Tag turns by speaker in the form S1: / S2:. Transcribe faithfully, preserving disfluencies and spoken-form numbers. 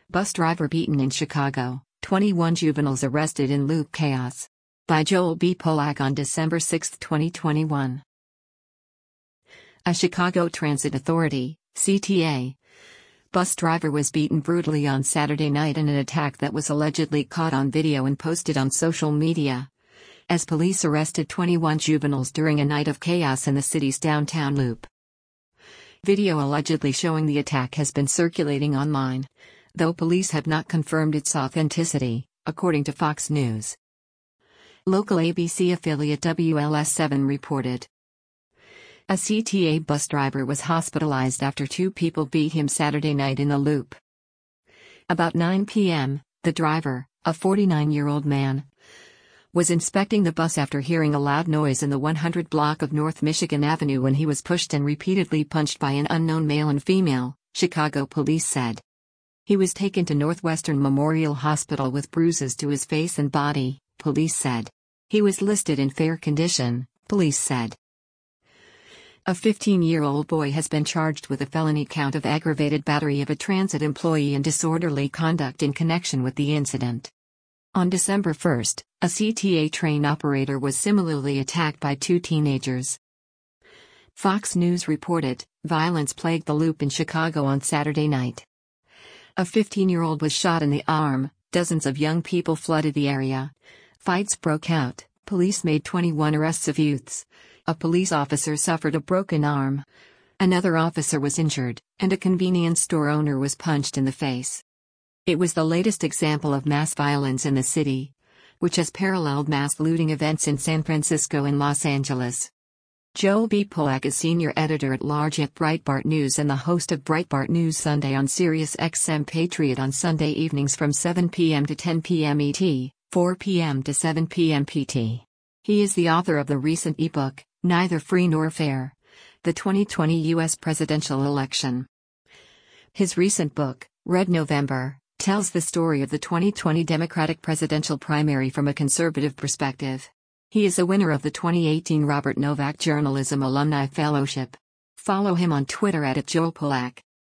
S1: Bus driver beaten in Chicago, twenty-one juveniles arrested in loop chaos. By Joel B. Polak on December sixth, twenty twenty-one. A Chicago Transit Authority, C T A, bus driver was beaten brutally on Saturday night in an attack that was allegedly caught on video and posted on social media, as police arrested twenty-one juveniles during a night of chaos in the city's downtown loop. Video allegedly showing the attack has been circulating online, though police have not confirmed its authenticity, according to Fox News. Local A B C affiliate W L S seven reported. A C T A bus driver was hospitalized after two people beat him Saturday night in the loop. About nine p m, the driver, a forty-nine-year-old man, was inspecting the bus after hearing a loud noise in the one hundred block of North Michigan Avenue when he was pushed and repeatedly punched by an unknown male and female, Chicago police said. He was taken to Northwestern Memorial Hospital with bruises to his face and body, police said. He was listed in fair condition, police said. A fifteen-year-old boy has been charged with a felony count of aggravated battery of a transit employee and disorderly conduct in connection with the incident. On December first, a C T A train operator was similarly attacked by two teenagers. Fox News reported, violence plagued the loop in Chicago on Saturday night. A fifteen-year-old was shot in the arm, dozens of young people flooded the area. Fights broke out, police made twenty-one arrests of youths. A police officer suffered a broken arm. Another officer was injured, and a convenience store owner was punched in the face. It was the latest example of mass violence in the city, which has paralleled mass looting events in San Francisco and Los Angeles. Joel B. Polak is senior editor-at-large at Breitbart News and the host of Breitbart News Sunday on Sirius X M Patriot on Sunday evenings from seven p m to ten p m E T, four p m to seven p m P T. He is the author of the recent ebook, Neither Free Nor Fair: The twenty twenty U S Presidential Election. His recent book, Red November, tells the story of the twenty twenty Democratic presidential primary from a conservative perspective. He is a winner of the twenty eighteen Robert Novak Journalism Alumni Fellowship. Follow him on Twitter at Joel Polak.